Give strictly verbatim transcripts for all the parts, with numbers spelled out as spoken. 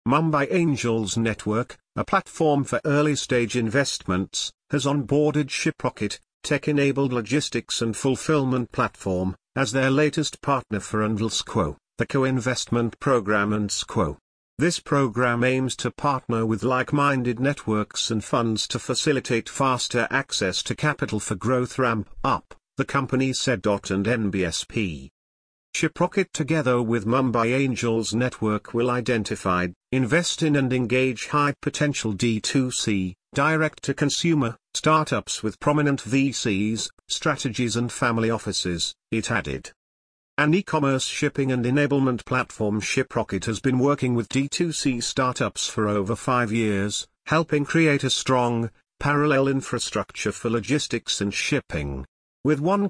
Mumbai Angels Network, a platform for early-stage investments, has onboarded Shiprocket, tech-enabled logistics and fulfillment platform, as their latest partner for AndalsQuo, the co-investment program AndalsQuo. This program aims to partner with like-minded networks and funds to facilitate faster access to capital for growth ramp-up, the company said. And N B S P. Shiprocket together with Mumbai Angels Network will identify, invest in and engage high-potential D two C, direct-to-consumer, startups with prominent V Cs, strategies and family offices, it added. An e-commerce shipping and enablement platform, Shiprocket has been working with D two C startups for over five years, helping create a strong, parallel infrastructure for logistics and shipping. With one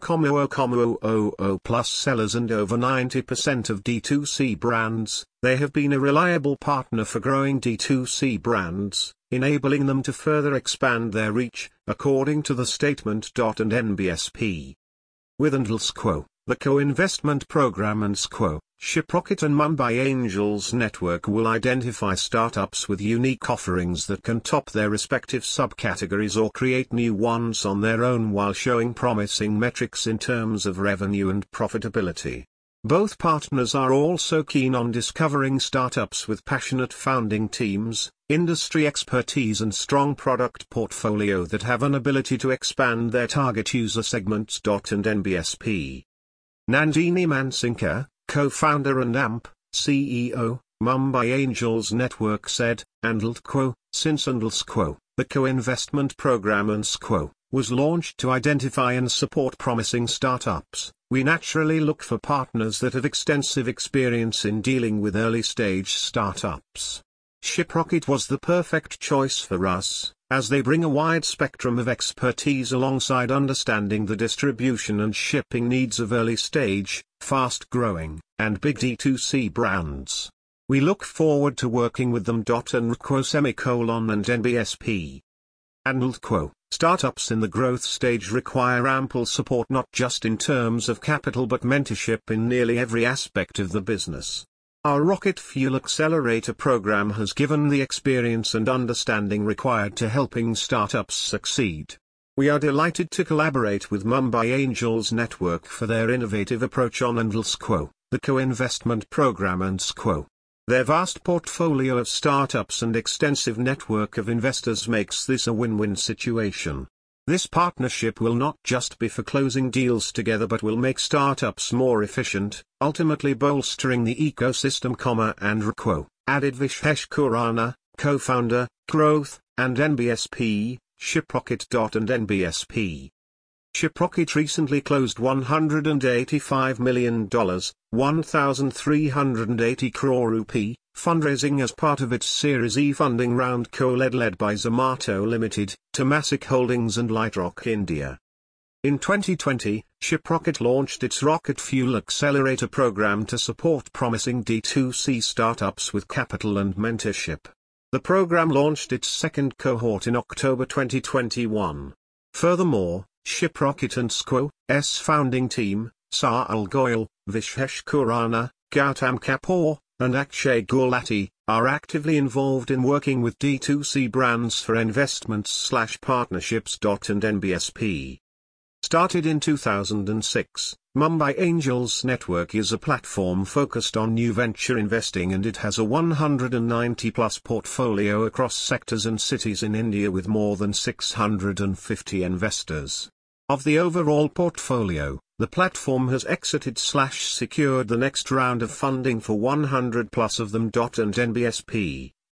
million plus sellers and over ninety percent of D two C brands, they have been a reliable partner for growing D two C brands, enabling them to further expand their reach, according to the statement. And N B S P. With AndalsQuo, the co-investment program AndalsQuo, Shiprocket and Mumbai Angels Network will identify startups with unique offerings that can top their respective subcategories or create new ones on their own while showing promising metrics in terms of revenue and profitability. Both partners are also keen on discovering startups with passionate founding teams, industry expertise and strong product portfolio that have an ability to expand their target user segments. And N B S P. Nandini Mansinkar, co-founder and A M P, C E O, Mumbai Angels Network said, AndalsQuo, since AndalsQuo, the co-investment program AndalsQuo, was launched to identify and support promising startups, we naturally look for partners that have extensive experience in dealing with early-stage startups. Shiprocket was the perfect choice for us, as they bring a wide spectrum of expertise alongside understanding the distribution and shipping needs of early-stage, fast-growing, and big D two C brands. We look forward to working with them. AndalsQuo semicolon and N B S P. AndalsQuo, startups in the growth stage require ample support not just in terms of capital but mentorship in nearly every aspect of the business. Our Rocket Fuel Accelerator program has given the experience and understanding required to helping startups succeed. We are delighted to collaborate with Mumbai Angels Network for their innovative approach on AndalsQuo, the co-investment program AndalsQuo. Their vast portfolio of startups and extensive network of investors makes this a win-win situation. This partnership will not just be for closing deals together but will make startups more efficient, ultimately bolstering the ecosystem. And AndalsQuo, added Vishesh Khurana, co-founder, Growth, and N B S P, Shiprocket. And N B S P. Shiprocket recently closed one hundred eighty-five million dollars, one thousand three hundred eighty crore rupee, fundraising as part of its Series E funding round co-led led by Zomato Limited, Temasek Holdings and Lightrock India. In twenty twenty, Shiprocket launched its Rocket Fuel Accelerator program to support promising D two C startups with capital and mentorship. The program launched its second cohort in October twenty twenty-one. Furthermore, Shiprocket and AndalsQuo's founding team, Sahil Goyal, Vishesh Khurana, Gautam Kapoor, and Akshay Gulati, are actively involved in working with D two C brands for investments/partnerships. And N B S P. Started in two thousand six, Mumbai Angels Network is a platform focused on new venture investing and it has a one hundred ninety plus portfolio across sectors and cities in India with more than six hundred fifty investors. Of the overall portfolio, the platform has exited/secured the next round of funding for one hundred plus of them. And N B S P.